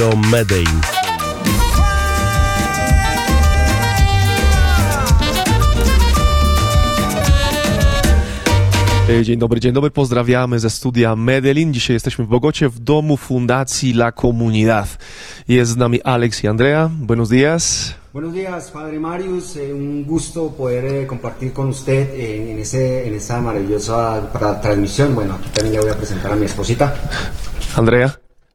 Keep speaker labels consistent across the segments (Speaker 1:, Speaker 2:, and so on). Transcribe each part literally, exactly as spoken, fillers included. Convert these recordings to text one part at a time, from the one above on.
Speaker 1: Radio Medellin.
Speaker 2: Dzień dobry, dzień dobry, pozdrawiamy ze studia Medellin. Dzisiaj jesteśmy w Bogocie, w domu Fundacji La Comunidad. Jest z nami Alex i Andrea. Buenos días.
Speaker 3: Buenos días, Padre Marius. Eh, un gusto poder eh, compartir con usted en, en, ese, en esta maravillosa pra, transmisión. Bueno, aquí también le voy a presentar a mi esposita.
Speaker 2: Andrea.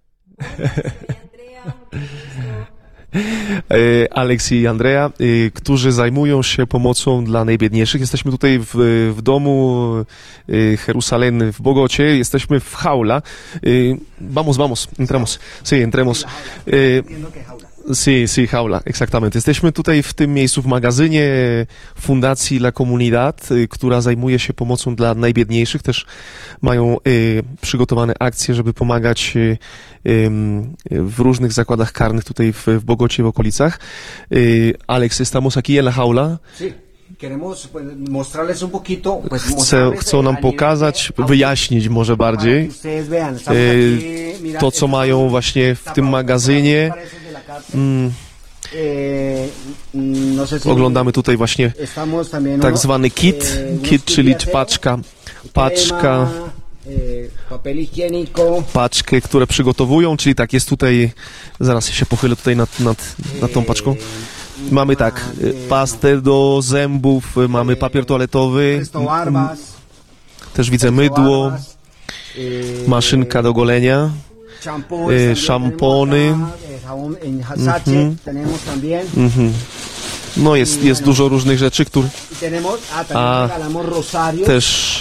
Speaker 2: Alex i Andrea, którzy zajmują się pomocą dla najbiedniejszych. Jesteśmy tutaj w, w domu Jerusalén w Bogocie. Jesteśmy w jaula. Vamos, vamos, entramos. Sí, entremos. Sí, sí, jaula, exactamente. Jesteśmy tutaj w tym miejscu, w magazynie Fundacji La Comunidad, która zajmuje się pomocą dla najbiedniejszych. Też mają y, przygotowane akcje, żeby pomagać y, y, w różnych zakładach karnych tutaj w, w Bogocie, w okolicach. Y, Alex, estamos aquí en la jaula.
Speaker 3: Sí. Queremos pues, mostrarles un poquito, pues,
Speaker 2: Chcę, chcą nam pokazać, wyjaśnić może bardziej y, to, co mają właśnie w tym magazynie. Mm. Oglądamy tutaj właśnie tak zwany kit, kit, czyli paczka, paczka, paczkę, które przygotowują, czyli tak jest tutaj, zaraz się pochylę tutaj nad, nad, nad tą paczką. Mamy tak, pastę do zębów, mamy papier toaletowy, też widzę mydło, maszynka do golenia, y, szampony. Mhm. Mhm. No jest, jest dużo różnych rzeczy, które... A też...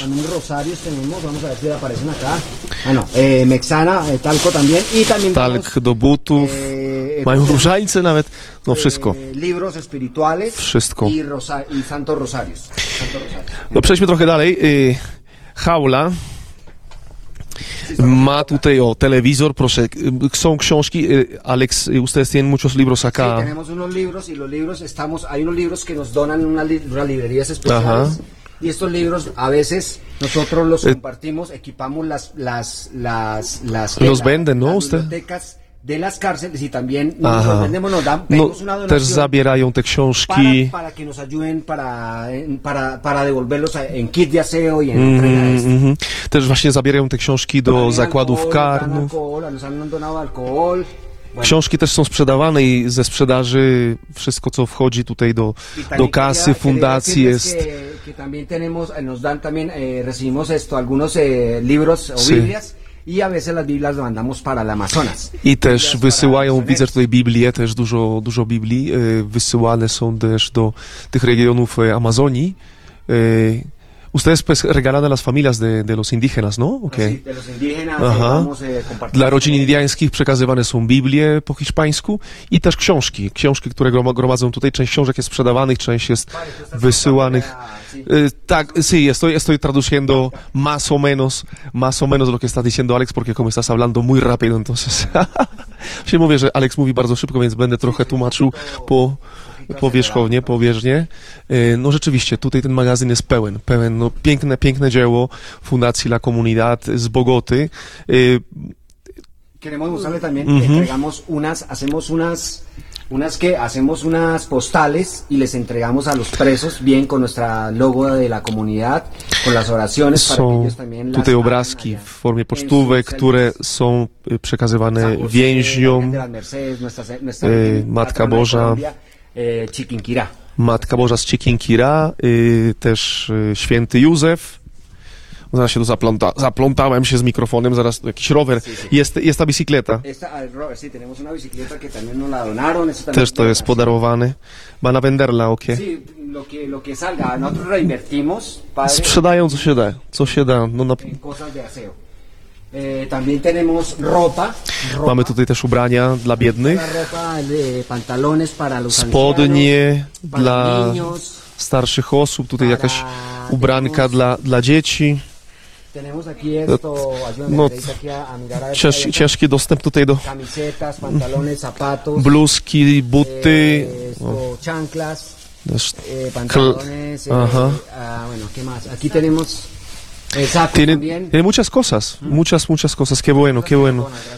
Speaker 2: Talk do butów, mają różańce nawet, no wszystko. Wszystko. No przejdźmy trochę dalej. Jaula ma tutaj o telewizor, proszę, są książki. Alex, ustedes tienen muchos libros acá.
Speaker 3: Sí, tenemos unos libros y los libros estamos, hay unos libros que nos donan en unas li unas librerías especiales. Ajá. Y estos libros a veces nosotros los compartimos, equipamos las las las las
Speaker 2: los venden, ¿no?
Speaker 3: Las bibliotecas de las cárceles y también nos vendemos, nos dan, pedimos una donación.
Speaker 2: Też zabierają te książki.
Speaker 3: Para, para que nos ayuden para, para, para devolverlos en kit de aseo y en mm, entrega de esto.
Speaker 2: Mm, też właśnie zabierają te książki do para zakładów alcohol, karnych.
Speaker 3: Alcohol, nos han donado alcohol.
Speaker 2: Książki też są sprzedawane i ze sprzedaży wszystko, co wchodzi tutaj do, do kasy fundacji jest...
Speaker 3: Que también tenemos, nos dan también, eh, recibimos esto, algunos eh, libros o sí. Biblias. I a veces las Biblias las mandamos para el Amazonas.
Speaker 2: I też wysyłają, widzę tutaj Biblię, też dużo, dużo Biblii, wysyłane są też do tych regionów Amazonii. Ustedes pues regalan a las familias de, de los indígenas, ¿no? Okay.
Speaker 3: Sí, de los indígenas.
Speaker 2: Aha.
Speaker 3: Vamos, eh,
Speaker 2: Dla rodzin indiańskich przekazywane są Biblie po hiszpańsku i też książki. Książki, które gromadzą tutaj. Część książek jest sprzedawanych, część jest wysyłanych. Eh, tak, sí, estoy, estoy traduciendo más o menos, más o menos lo que está diciendo Alex, porque como estás hablando muy rápido, entonces... Się mówię, że Alex mówi bardzo szybko, więc będę trochę tłumaczył po... powierzchownie, powierzchnie. No rzeczywiście, tutaj ten magazyn jest pełen, pełen, no piękne, piękne dzieło Fundacji La Comunidad z Bogoty.
Speaker 3: Queremos mostrarle también, mm-hmm. entregamos unas, hacemos unas, unas que hacemos unas postales y les entregamos a los presos, bien con nuestra logo de la comunidad, con las oraciones
Speaker 2: są
Speaker 3: para que ellos también
Speaker 2: tutaj obrazki w formie pocztówek, które są przekazywane więźniom. Matka Boża.
Speaker 3: Chiquinquirá.
Speaker 2: Matka Boża z Chiquinquirá, y, też y, święty Józef. Zaraz się tu zapląta, zaplątałem się z mikrofonem, zaraz jakiś rower. Sí, sí. Jest, jest ta bicicleta.
Speaker 3: Sí, tenemos una bicicleta que también nos la donaron.
Speaker 2: Też to jest podarowane. Van a venderla, ok.
Speaker 3: Sí, lo que, lo que salga. Nosotros reinvertimos. Padre,
Speaker 2: sprzedają co się da, co się da. No na...
Speaker 3: cosas de aseo. Eh, también tenemos ropa, ropa.
Speaker 2: Mamy tutaj też ubrania dla biednych.
Speaker 3: Ropa de pantalones para los
Speaker 2: spodnie
Speaker 3: ancianos,
Speaker 2: dla
Speaker 3: niños,
Speaker 2: starszych osób. Tutaj jakaś ubranka dla, dla dzieci.
Speaker 3: Tenemos aquí esto,
Speaker 2: no, cięż, ciężki dostęp tutaj do
Speaker 3: camisetas, pantalones, zapatos,
Speaker 2: bluzki, buty,
Speaker 3: eh, esto, chanclas,
Speaker 2: eh,
Speaker 3: pantalones, eh, ah, bueno, ¿qué más? Aquí tenemos Exacto,
Speaker 2: tiene, tiene muchas cosas, muchas, muchas cosas. Qué bueno, qué bueno.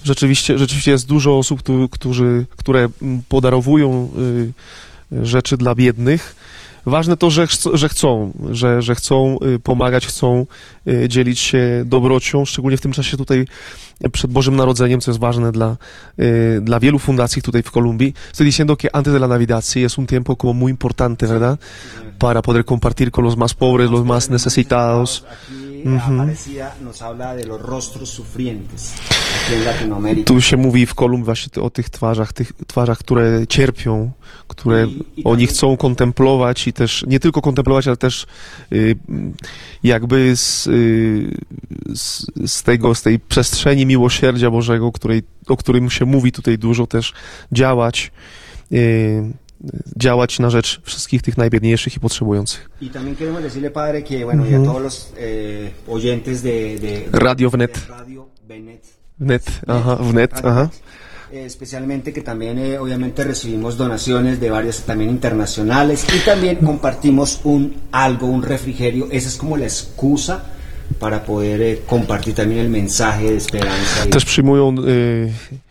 Speaker 2: Rzeczywiście, rzeczywiście jest dużo osób, którzy, którzy, które podarowują y, rzeczy dla biednych. Ważne to, że, że chcą, że, że chcą pomagać, chcą dzielić się dobrocią, szczególnie w tym czasie tutaj przed Bożym Narodzeniem, co jest ważne dla, dla wielu fundacji tutaj w Columbii. Estoy diciendo que antes de la Navidad sí es un tiempo como muy importante, ¿verdad? Para poder compartir con los más pobres, los más necesitados.
Speaker 3: Aparecida nos habla de los rostros sufrientes aquí en Latinoamérica.
Speaker 2: Tu się mówi w Kolumbii właśnie o tych twarzach, tych twarzach, które cierpią, które I, i oni chcą kontemplować i też, nie tylko kontemplować, ale też y, jakby z, y, z, z tego, z tej przestrzeni miłosierdzia Bożego, której, o którym się mówi tutaj dużo, też działać. Y, działać na rzecz wszystkich tych najbiedniejszych i potrzebujących.
Speaker 3: I también queremos decirle, padre, que bueno, y a todos los eh, oyentes de, de
Speaker 2: Radio Wnet.
Speaker 3: Radio Wnet.
Speaker 2: Wnet, aha, Wnet, aha.
Speaker 3: Eh, especialmente que también eh, obviamente recibimos donaciones de varios también internacionales y también compartimos un algo, un refrigerio. Esa es como la excusa para poder eh, compartir también el mensaje de esperanza.
Speaker 2: Też przyjmują y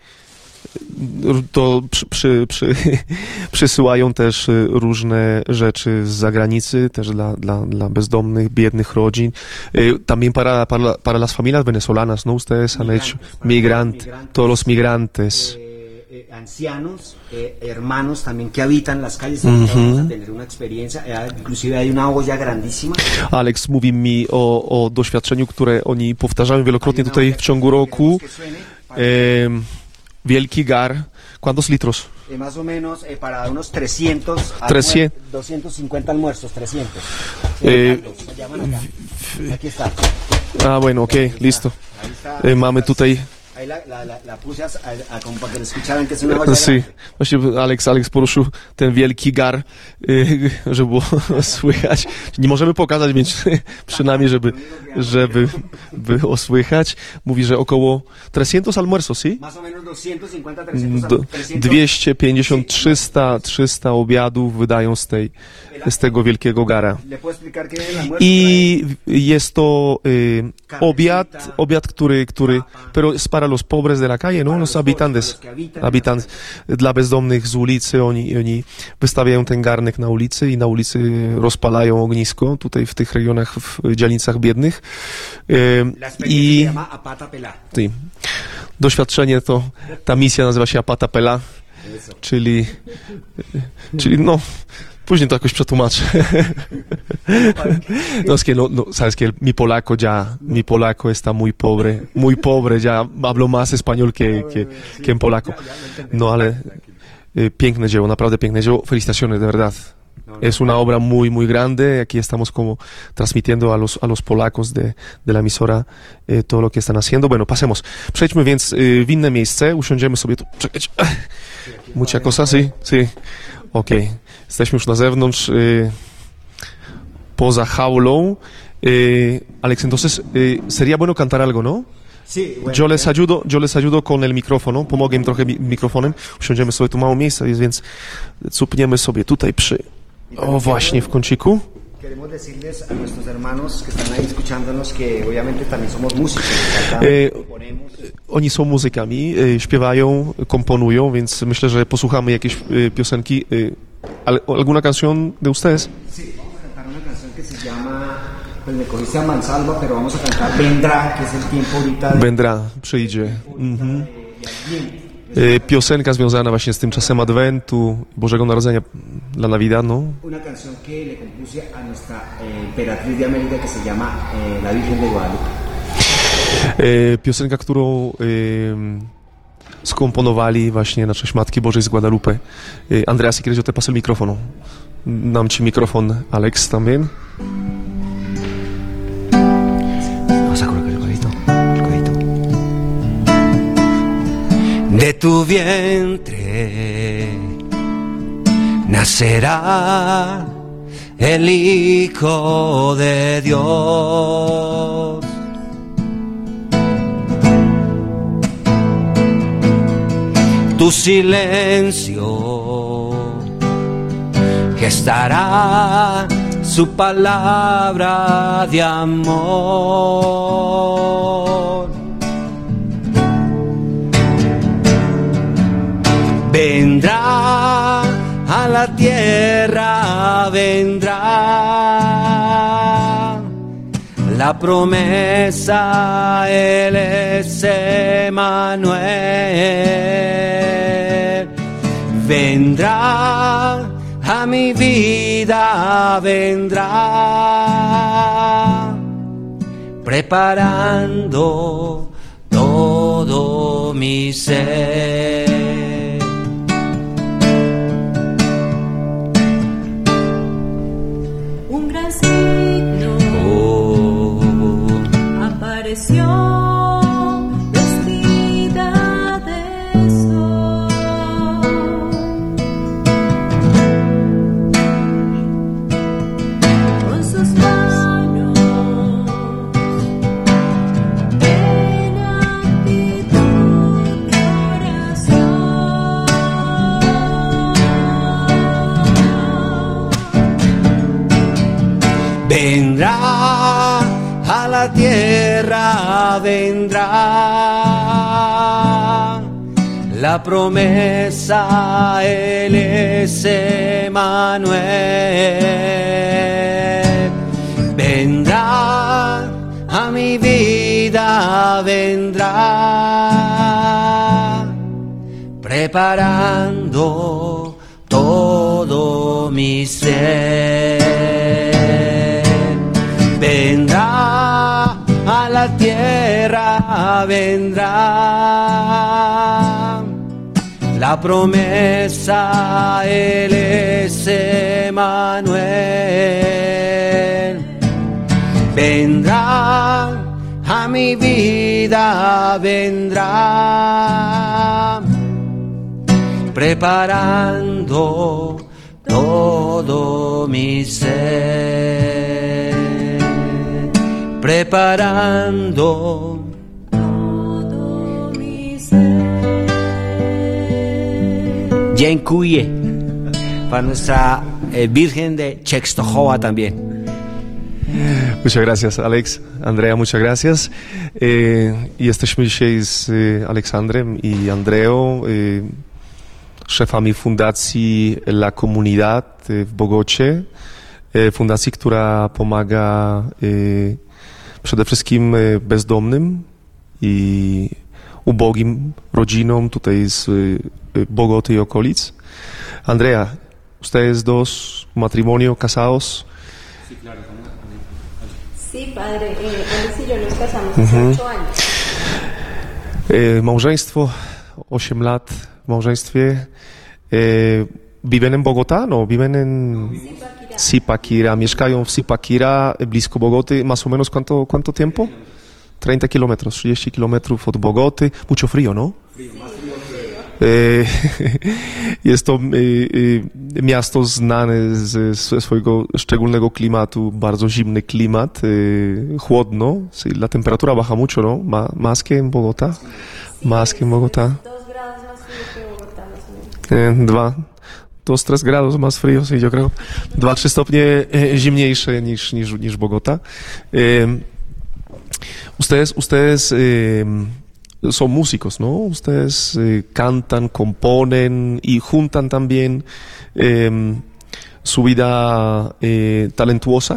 Speaker 2: to przy, przy, przy, przysyłają też różne rzeczy z zagranicy, też dla, dla, dla bezdomnych, biednych rodzin. También para, para, para las familias venezolanas, ¿no? Ustedes han hecho migrant, todos los migrantes.
Speaker 3: Eh, ancianos, eh, hermanos también que habitan las calles, uh-huh. Vamos a tener una experiencia, eh, inclusive hay una olla grandísima.
Speaker 2: Alex mówi mi o, o doświadczeniu, które oni powtarzają wielokrotnie tutaj w ciągu roku. Eh, Wielki gar. ¿Cuántos litros?
Speaker 3: Eh, más o menos eh, para unos trescientos,
Speaker 2: trescientos.
Speaker 3: doscientos cincuenta almuerzos, trescientos.
Speaker 2: Eh,
Speaker 3: se llaman acá. Aquí está.
Speaker 2: Ah, bueno, ok, listo.
Speaker 3: Ahí está,
Speaker 2: eh, mamy tutaj...
Speaker 3: Ahí la, la, la, la puse a, a, a, como para que lo escucharan, que es una olla.
Speaker 2: Sí, właśnie Alex, Alex poruszył ten wielki gar, y, żeby było słychać. Nie możemy pokazać, więc przynajmniej, żeby, żeby było słychać. Mówi, że około trescientos almuerzos, ¿sí?
Speaker 3: Más o menos doscientos cincuenta, trescientos, trescientos.
Speaker 2: dwieście pięćdziesiąt, trzysta, trzysta obiadów wydają z tej, z tego wielkiego gara. I jest to y, obiad, obiad, który, który pero es para los pobres de la calle, no? Los habitantes, habitantes, dla bezdomnych z ulicy, oni, oni wystawiają ten garnek na ulicy i na ulicy rozpalają ognisko, tutaj w tych regionach, w dzielnicach biednych. Y, I ty, doświadczenie to, ta misja nazywa się Apata Pela, czyli, czyli no, później to jakoś przetłumaczę. No es que no, no, sabes que mi polaco ya, mi polaco está muy pobre, muy pobre, ya hablo más español que, que, que en polaco. No, ale y, piękne dzieło, naprawdę piękne dzieło. Felicitaciones, de verdad. Es una obra muy, muy grande. Aquí estamos como transmitiendo a los, a los polacos de, de la emisora eh, todo lo que están haciendo. Bueno, pasemos. Przejdźmy więc y, w inne miejsce. Usiądziemy sobie tu. Czekać. Mucha cosa, sí, sí. Okej. Okay. Jesteśmy już na zewnątrz, y, poza jaulą. Y, Alex, entonces, y, sería bueno cantar algo, ¿no?
Speaker 3: Sí, bueno,
Speaker 2: yo les ayudo, yo les ayudo con el micrófono, pomogę im trochę mi mikrofonem, usiądziemy sobie, tu mało miejsca jest, więc cupniemy sobie tutaj przy, o właśnie w kąciku.
Speaker 3: Queremos decirles a nuestros hermanos que están ahí escuchándonos que obviamente también somos músicos.
Speaker 2: E, oni są muzykami, e, śpiewają, komponują, więc myślę, że posłuchamy jakieś e, piosenki. E, ¿Alguna canción de ustedes?
Speaker 3: Sí, vamos a cantar una canción que se llama, pues me cogiste a mansalva, pero vamos a cantar Vendrá, que es el tiempo ahorita de...
Speaker 2: Vendrá, przyjdzie. Mhm. Piosenka związana właśnie z tym czasem Adwentu, Bożego Narodzenia, la Navidad, ¿no?
Speaker 3: Una canción que le compuse a nuestra eh, emperatriz de América que se llama eh, La Virgen de Guadalupe.
Speaker 2: Piosenka, którą y, skomponowali właśnie na cześć Matki Bożej z Guadalupe. Andreas, si quieres yo te paso el micrófono. Dam ci mikrofon, Alex, también.
Speaker 3: Vamos a colocar el codito, el codito. De tu vientre nacerá el Hijo de Dios. Tu silencio gestará su palabra de amor. la tierra vendrá. La promesa, Él es Emmanuel. Vendrá a mi vida, vendrá, preparando todo mi ser.
Speaker 1: Un gran signo
Speaker 3: Oh,
Speaker 1: apareció vestida de sol. Con sus manos en actitud de oración.
Speaker 3: vendrá a la tierra, vendrá. La promesa, Él es Emmanuel. Vendrá a mi vida, vendrá, preparando todo mi ser. Vendrá a la tierra, vendrá. La promesa, Él es Emmanuel. Vendrá a mi vida, vendrá, preparando todo mi ser, preparando
Speaker 1: Todo mi ser.
Speaker 3: Dziękuję para nuestra eh, Virgen de Częstochowa también.
Speaker 2: Muchas gracias, Alex. Andrea, muchas gracias. E, jesteśmy dzisiaj z e, Aleksandrem i Andreą, e, szefami Fundacji La Comunidad w Bogocie. E, fundacji, która pomaga e, przede wszystkim e, bezdomnym i ubogim rodzinom tutaj z e, Bogoty i okolic. Andrea, ustedes dos, matrimonio, casados.
Speaker 1: Sí, padre, eh, Alex y yo nos casamos hace
Speaker 2: Mhm.
Speaker 1: ocho años.
Speaker 2: E, małżeństwo, osiem lat w małżeństwie. E, viven en Bogotá? No, viven en
Speaker 1: Zipaquirá.
Speaker 2: Zipaquirá. Mieszkają w Zipaquirá, blisko Bogoty. Más o menos, ¿cuánto, cuánto tiempo? treinta kilómetros, trzydzieści kilometrów od Bogoty. Mucho frío, ¿no? E, Jest to e, e, miasto znane ze ze swojego szczególnego klimatu, bardzo zimny klimat, e, chłodno. Sí, la temperatura baja mucho, ¿no? Ma, más que en Bogotá. Más que en Bogotá.
Speaker 1: Dos grados más frío que Bogotá, más o menos.
Speaker 2: E, Dwa, dos, tres grados más frío, sí, yo creo. Dwa, trzy stopnie e, zimniejsze niż, niż, niż Bogotá. E, ustedes, ustedes e, son músicos, ¿no? Ustedes eh, cantan, componen y juntan también eh, su vida eh, talentuosa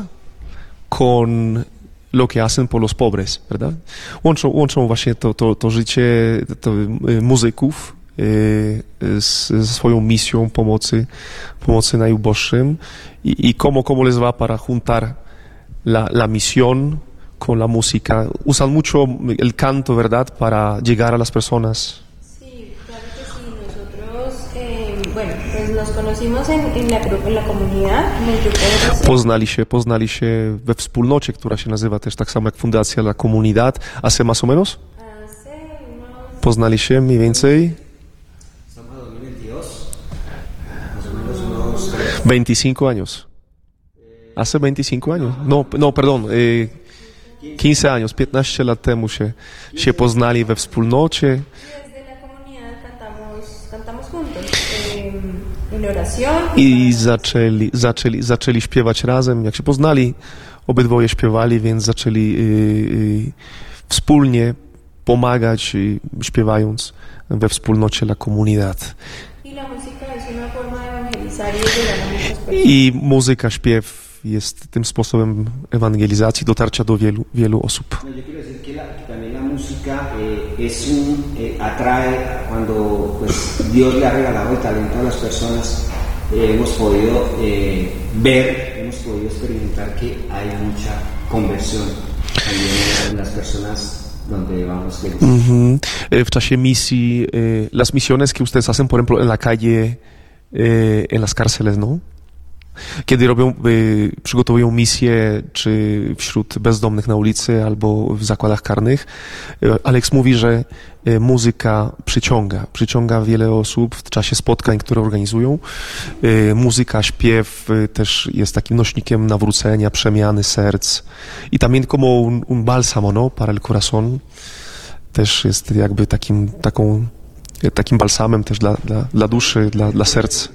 Speaker 2: con lo que hacen por los pobres, ¿verdad? Łączą, łączą właśnie to, to, to życie to, e, muzyków e, z, ze swoją misją pomocy, pomocy najuboższym i, y cómo, cómo les va para juntar la, la misión con la música. Usan mucho el canto, ¿verdad?, para llegar a las personas.
Speaker 1: Sí, claro que sí. Nosotros, eh, bueno, pues nos conocimos en, en, la, gru- en la comunidad, en el grupo de oración.
Speaker 2: Poznali się, poznali się we wspólnocie, która się nazywa też tak samo jak Fundacja La Comunidad. Hace más o menos?
Speaker 1: Hace unos
Speaker 2: Poznali się mniej więcej
Speaker 3: Estamos en dos mil veintidós, más o menos unos tres.
Speaker 2: veinticinco años. Hace veinticinco años. No, no, perdón. Eh, quince años, piętnaście lat temu się, się poznali we wspólnocie.
Speaker 1: desde la comunidad cantamos, cantamos juntos eh, en oración.
Speaker 2: I zaczęli, zaczęli, zaczęli śpiewać razem. Jak się poznali, obydwoje śpiewali, więc zaczęli y, y, wspólnie pomagać, y, śpiewając we wspólnocie La Comunidad.
Speaker 1: Y la música es una forma de evangelizar. evangelizar y llegar a muchas personas.
Speaker 2: I muzyka, śpiew jest tym sposobem ewangelizacji, dotarcia do wielu, wielu osób.
Speaker 3: No, yo quiero decir que, la, que también la música eh, es un, eh, atrae cuando pues, Dios le ha regalado el talento a las personas. Eh, hemos podido eh, ver, hemos podido experimentar que hay mucha conversión también en las personas donde vamos.
Speaker 2: Mm-hmm. W czasie misji, eh, las misiones que ustedes hacen, por ejemplo, en la calle, eh, en las cárceles, ¿no? Kiedy robią, y, przygotowują misje, czy wśród bezdomnych na ulicy, albo w zakładach karnych, y, Alex mówi, że y, muzyka przyciąga, przyciąga wiele osób w czasie spotkań, które organizują. Y, muzyka, śpiew y, też jest takim nośnikiem nawrócenia, przemiany serc. I también como un, un bálsamo, ¿no? Para el corazón. Też jest jakby takim, taką, takim balsamem też dla, dla, dla duszy, dla, dla serc.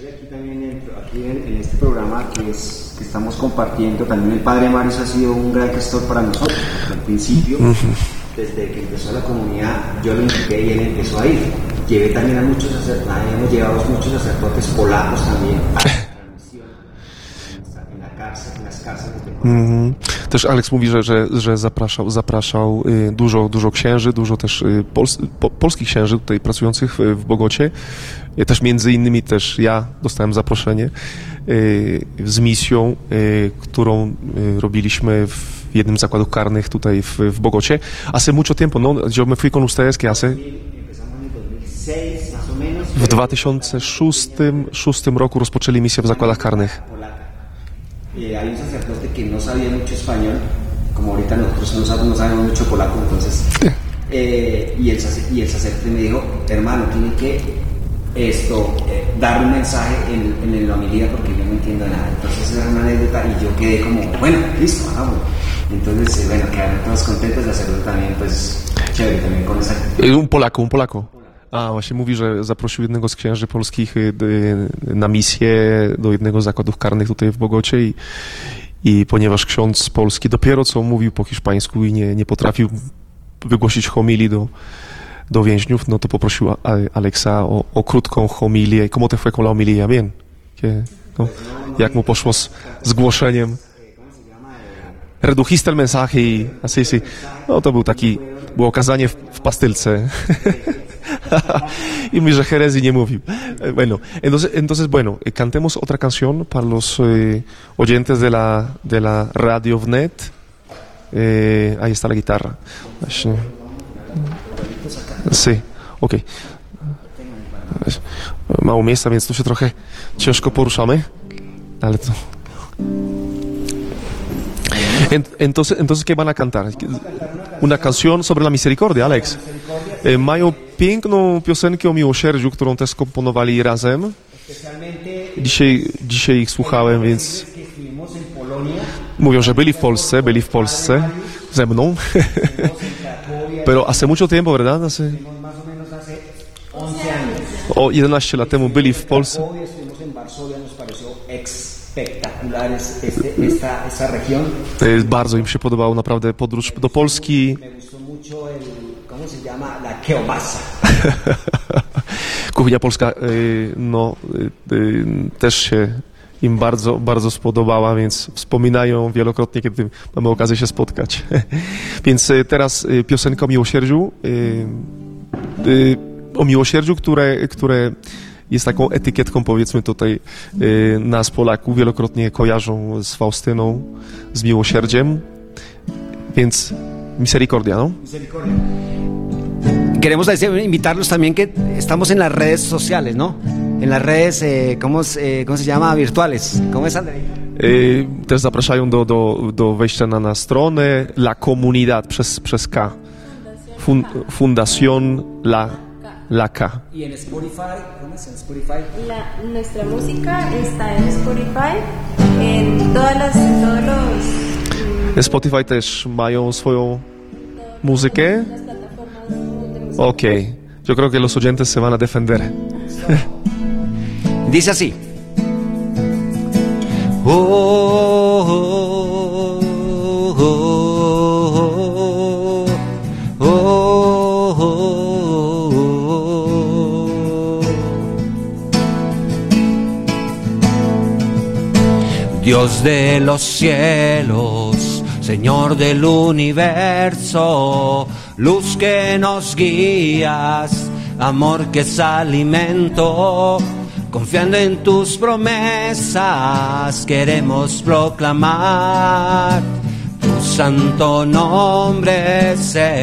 Speaker 3: En este programa que, es, que estamos compartiendo, también el Padre Marius ha sido un gran gestor para nosotros, porque al principio, uh-huh. desde que empezó la comunidad, yo lo invité y él empezó a ir. Llevé también a muchos sacerdotes, hemos llevado muchos sacerdotes polacos también a la misión en la cárcel, en las cárceles de
Speaker 2: Mm-hmm. Też Alex mówi, że, że, że zapraszał, zapraszał y, dużo, dużo księży, dużo też y, pols, po, polskich księży tutaj pracujących w, w Bogocie. Y, też między innymi też ja dostałem zaproszenie y, z misją, y, którą y, robiliśmy w jednym z zakładów karnych tutaj w, w Bogocie. Hace mucho tiempo, no, yo me fui con ustedes, que hace... W dwa tysiące szóstym roku rozpoczęli misję w zakładach karnych.
Speaker 3: Eh, hay un sacerdote que no sabía mucho español, como ahorita nosotros no sabemos, no sabemos mucho polaco, entonces, eh, y, el, y el sacerdote me dijo, hermano, tiene que esto, eh, dar un mensaje en, en la homilía porque yo no entiendo nada. Entonces era una anécdota y yo quedé como, bueno, listo, vamos. Entonces, eh, bueno, quedaron todos contentos, el sacerdote también, pues, chévere, también con esa...
Speaker 2: Un Polako, un Polako. A, właśnie mówi, że zaprosił jednego z księży polskich na misję do jednego z zakładów karnych tutaj w Bogocie i, i ponieważ ksiądz polski dopiero co mówił po hiszpańsku i nie, nie potrafił wygłosić homilii do, do więźniów, no to poprosił Alexa o, o krótką homilię. ¿Cómo te fue con la homilía? Bien. No, jak mu poszło z, z głoszeniem? Redujiste el mensaje y así, sí. No to był taki, było okazanie w, w pastylce. Y mi że herezji nie mówił. Bueno, entonces, entonces bueno, cantemos otra canción para los eh, oyentes de la, de la Radio Wnet. Eh, ahí está la guitarra. Sí, ok. Mało miejsca, więc tu się trochę ciężko poruszamy, ale to... Entonces, entonces, ¿qué van a cantar? Una canción sobre la misericordia, Alex. Mają piękną piosenkę o miłosierdziu, którą też skomponowali razem. Dzisiaj, dzisiaj ich słuchałem, więc mówią, że byli w Polsce, byli w Polsce ze mną. Pero hace mucho tiempo, ¿verdad? Hace... O jedenaście lat temu byli w Polsce.
Speaker 3: Espectacular es este, esta, esta región.
Speaker 2: Bardzo im się podobało naprawdę podróż do Polski.
Speaker 3: Me gustó mucho el, ¿cómo se llama? La kiełbasa.
Speaker 2: Kuchnia polska, no, też się im bardzo, bardzo spodobała, więc wspominają wielokrotnie, kiedy mamy okazję się spotkać. Więc teraz piosenka o miłosierdziu, o miłosierdziu, które, które jest taką etykietką, powiedzmy tutaj, y, nas Polaków, wielokrotnie kojarzą z Faustyną, z miłosierdziem, więc misericordia, ¿no?
Speaker 3: Misericordia. Queremos invitarlos también que estamos en las redes sociales, ¿no? En las redes, eh, ¿cómo, eh, ¿cómo se llama? Virtuales. ¿Cómo es, Andrei?
Speaker 2: Y, też zapraszają do, do, do wejścia na, na stronę La Comunidad przez, przez K. Fun, Fundación La La K.
Speaker 3: Y en Spotify, ¿cómo es en Spotify?
Speaker 1: La, nuestra música está en Spotify, en todas las, en todos los...
Speaker 2: Spotify też mają swoją muzykę. Okej. Okay. Yo creo que los oyentes se van a defender.
Speaker 3: Dice así. Oh, oh, oh, oh, oh, oh, oh.
Speaker 4: Dios de los cielos, Señor del universo, luz que nos guías, amor que es alimento, confiando en tus promesas, queremos proclamar tu santo nombre,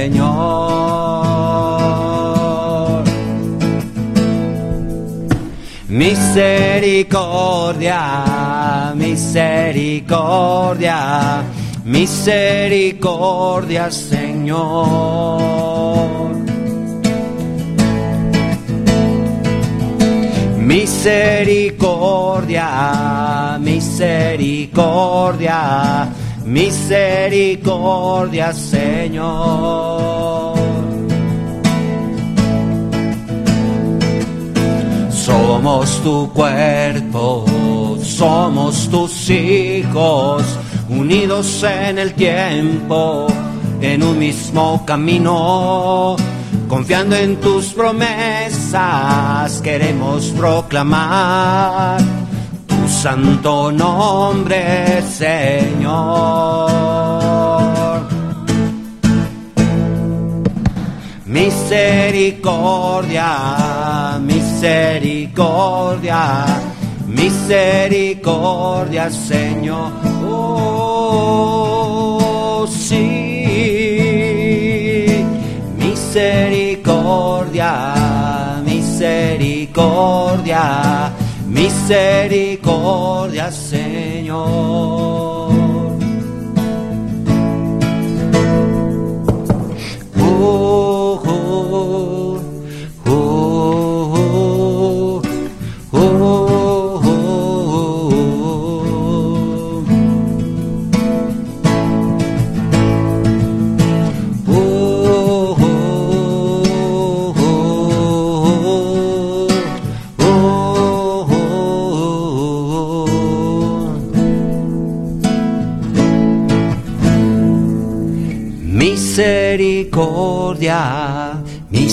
Speaker 4: Señor. Misericordia, misericordia, misericordia, Señor. Misericordia, misericordia, misericordia, Señor. Somos tu cuerpo, somos tus hijos, unidos en el tiempo, en un mismo camino. Confiando en tus promesas, queremos proclamar tu santo nombre, Señor. Misericordia, misericordia, misericordia, Señor. Oh, sí. Misericordia, misericordia, misericordia, Señor. Oh, oh, oh, oh, oh, Misericordia,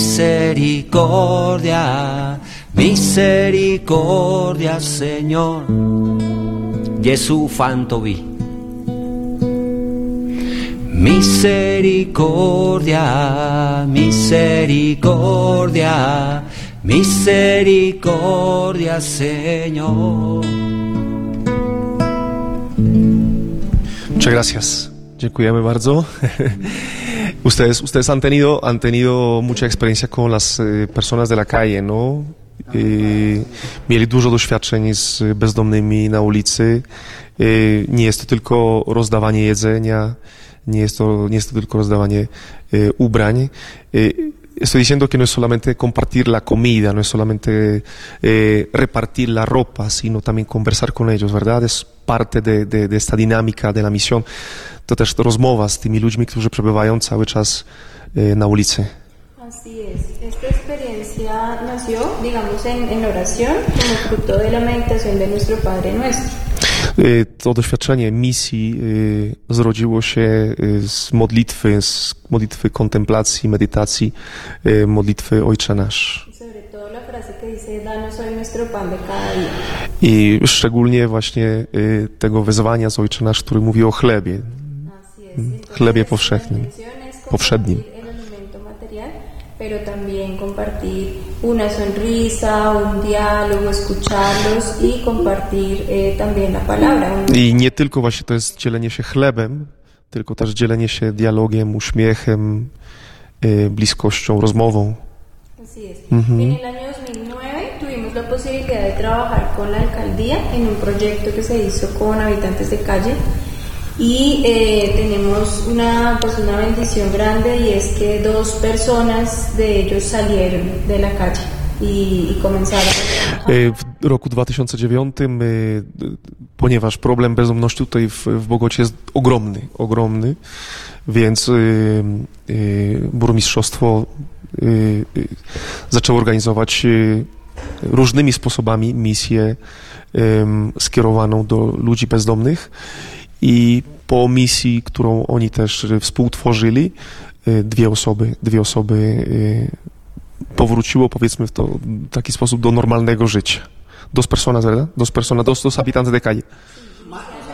Speaker 4: misericordia, misericordia, Señor. Gesù fantovi. Misericordia, misericordia, misericordia, Señor.
Speaker 2: Muchas gracias. Dziękujemy bardzo. Ustedes, ustedes han tenido, han tenido mucha experiencia con las eh, personas de la calle, ¿no? I mieli dużo doświadczeń z bezdomnymi na ulicy. I nie jest to tylko rozdawanie jedzenia, nie jest to, nie jest to tylko rozdawanie eh, ubrań. I estoy diciendo que no es solamente compartir la comida, no es solamente eh, repartir la ropa, sino también conversar con ellos, ¿verdad? Es parte de, de, de esta dinámica de la misión. To też to rozmowa z tymi ludźmi, którzy przebywają cały czas eh, na ulicy.
Speaker 1: Así es. Esta experiencia nació, digamos, en, en oración, como fruto de la meditación de nuestro Padre Nuestro.
Speaker 2: To doświadczenie misji zrodziło się z modlitwy, z modlitwy kontemplacji, medytacji, modlitwy Ojcze Nasz. I szczególnie właśnie tego wezwania z Ojcze Nasz, który mówi o chlebie, chlebie powszechnym, powszednim.
Speaker 1: Pero también compartir una sonrisa, un diálogo, escucharlos y compartir eh, también la palabra.
Speaker 2: I nie tylko właśnie to jest dzielenie się chlebem, tylko też dzielenie się dialogiem, uśmiechem, eh, bliskością, rozmową.
Speaker 1: Así es. Mhm. En el año dos mil nueve tuvimos la posibilidad de trabajar con la alcaldía en un proyecto que se hizo con habitantes de calle. Y eh, tenemos una, pues una bendición grande, y es que dos personas de ellos salieron de la calle i, i comenzaron a...
Speaker 2: W roku dwa tysiące dziewiątym, ponieważ problem bezdomności tutaj w, w Bogocie jest ogromny, ogromny, więc y, y, burmistrzostwo y, y, zaczęło organizować y, różnymi sposobami misję y, skierowaną do ludzi bezdomnych. I po misji, którą oni też współtworzyli, dwie osoby, dwie osoby powróciło, powiedzmy w to, w taki sposób do normalnego życia. Dos personas, ¿verdad? Dos personas, dos, dos habitantes de calle.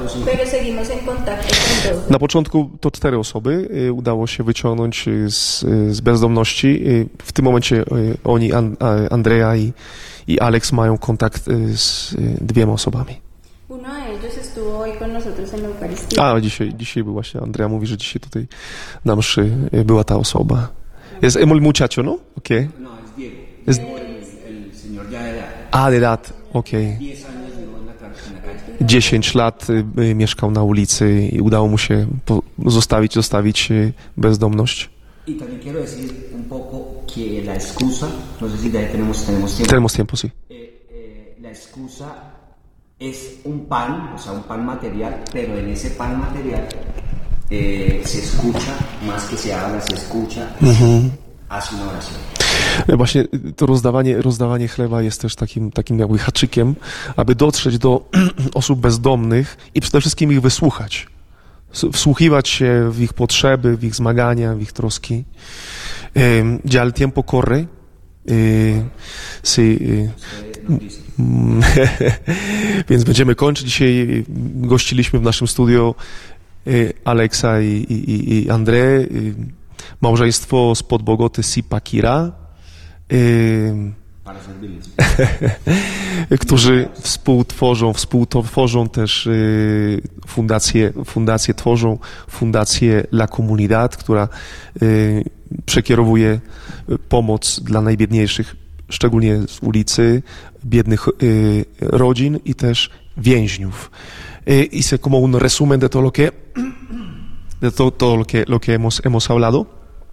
Speaker 3: cuatro o cinco.
Speaker 1: pero seguimos en contacto con dos.
Speaker 2: Na początku to cztery osoby y, udało się wyciągnąć y, z, y, z bezdomności. Y, W tym momencie y, oni, An, a- Andrea i, i Alex, mają kontakt y, z y, dwiema osobami.
Speaker 1: Uno de ellos estuvo hoy con nosotros en la Eucaristía.
Speaker 2: A, dzisiaj, dzisiaj był właśnie, Andrea mówi, że dzisiaj tutaj na mszy y, była ta osoba. Jest el muchacho, no? Okej.
Speaker 3: No, es Diego.
Speaker 2: Es-
Speaker 3: Diego, el, el señor ya de edad.
Speaker 2: A, de lat, okej.
Speaker 3: diez años duró en la cárcel, en la calle.
Speaker 2: dziesięć lat y, y, mieszkał na ulicy i udało mu się po, zostawić, zostawić y, bezdomność.
Speaker 3: Y también quiero decir un poco que la excusa, no sé si de ahí tenemos, tenemos tiempo.
Speaker 2: Tenemos tiempo, sí.
Speaker 3: Eh, eh, la excusa es un pan, o sea, un pan material, pero en ese pan material eh, se escucha, más que se habla, se escucha, hace una oración.
Speaker 2: Właśnie to rozdawanie, rozdawanie chleba jest też takim, takim jakby haczykiem, aby dotrzeć do osób bezdomnych i przede wszystkim ich wysłuchać. S- Wsłuchiwać się w ich potrzeby, w ich zmagania, w ich troski. Em, Ya el tiempo corre. Y, sí, y, Mm, Więc będziemy kończyć. Dzisiaj gościliśmy w naszym studio y, Aleksa i, i, i- i André, y, małżeństwo spod Bogoty Sipakira, y,
Speaker 3: Para servirles.
Speaker 2: którzy współtworzą, współtworzą też y, fundację, fundację tworzą, fundację La Comunidad, która y, przekierowuje y, pomoc dla najbiedniejszych, szczególnie z ulicy, biednych y, rodzin i też więźniów. Y, y se como un resumen de todo lo que, de todo, todo lo que, lo que hemos, hemos hablado.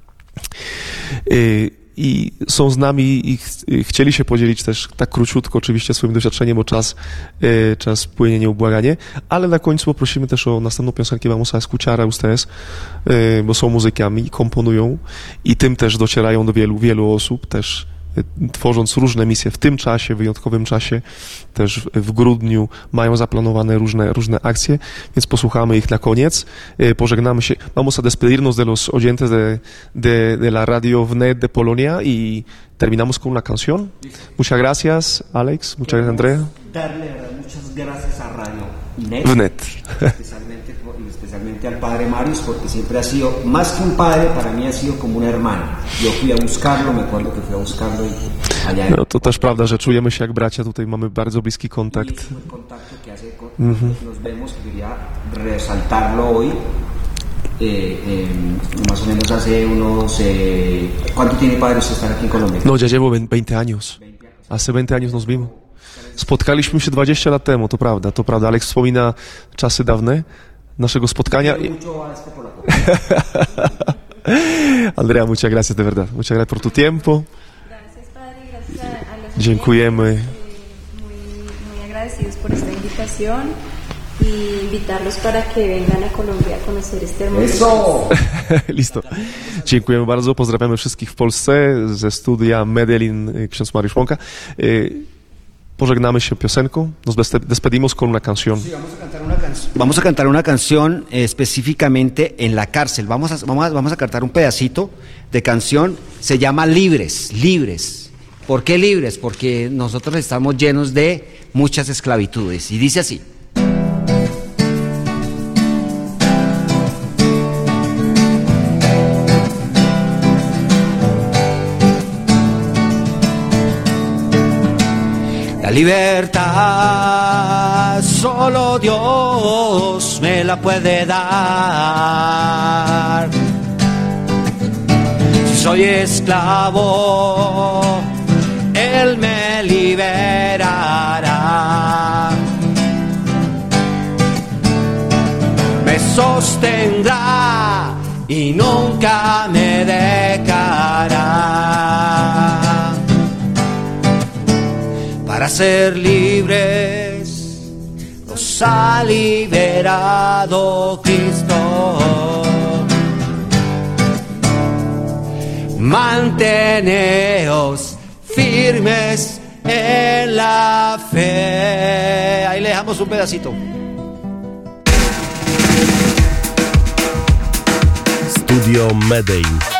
Speaker 2: Y, I są z nami i ch- i chcieli się podzielić też tak króciutko oczywiście swoim doświadczeniem, bo czas, y, czas płynie nieubłaganie, ale na końcu poprosimy też o następną piosenkę Vamos a escuchar a ustedes, y, bo są muzykami i komponują i tym też docierają do wielu, wielu osób, też y, tworząc różne misje w tym czasie, wyjątkowym czasie, też w, w grudniu mają zaplanowane różne, różne akcje, więc posłuchamy ich na koniec, y, pożegnamy się. Vamos a despedirnos de los oyentes de, de, de la radio Wnet de Polonia y terminamos con una canción. Muchas gracias, Alex. Muchas gracias, Andrea.
Speaker 3: Darle de verdad, muchas gracias a Radio Net,
Speaker 2: Wnet.
Speaker 3: especialmente, por- y especialmente al padre Marius, porque siempre ha sido, más que un padre, para mí ha sido como un hermano. Yo fui a buscarlo, me acuerdo que fui a buscarlo y allá en
Speaker 2: No, to też prawda, że czujemy się jak bracia, tutaj mamy bardzo bliski kontakt.
Speaker 3: el contacto que hace con nos vemos, que quería resaltarlo hoy. Eh, eh, más o menos hace unos eh, ¿cuánto tiene padre usted estar aquí en Colombia?
Speaker 2: No, ya llevo veinte años. Hace veinte años nos vimos. Spotkaliśmy się dwadzieścia lat temu, to prawda, to prawda. Alex wspomina czasy dawne naszego spotkania.
Speaker 3: Mucho a este polaco.
Speaker 2: Andrea, muchas gracias de verdad. Muchas gracias por tu tiempo.
Speaker 1: Gracias, Padre, y gracias a, a los
Speaker 2: Dziękujemy.
Speaker 1: oyentes, eh, muy, muy agradecidos por esta invitación y invitarlos para que vengan a Colombia a conocer este hermoso
Speaker 3: Eso.
Speaker 2: Listo. Dziękujemy bardzo. Pozdrawiamy wszystkich w Polsce ze studia Medellin, y, ksiądz Mariusz Łąka. Y, Pożegnamy się piosenką. Nos despe- despedimos con una canción.
Speaker 3: Sí, vamos a cantar una canción. Vamos a cantar una canción eh, específicamente en la cárcel. Vamos a, vamos, a, vamos a cantar un pedacito de canción. Se llama Libres, Libres. ¿Por qué libres? Porque nosotros estamos llenos de muchas esclavitudes. Y dice así. La libertad solo Dios me la puede dar. Si soy esclavo, Él me liberará. Me sostendrá y nunca me dejará. Para ser libres nos ha liberado Cristo. Manteneos firmes en la fe. Ahí le dejamos un pedacito.
Speaker 5: Studio Medellin.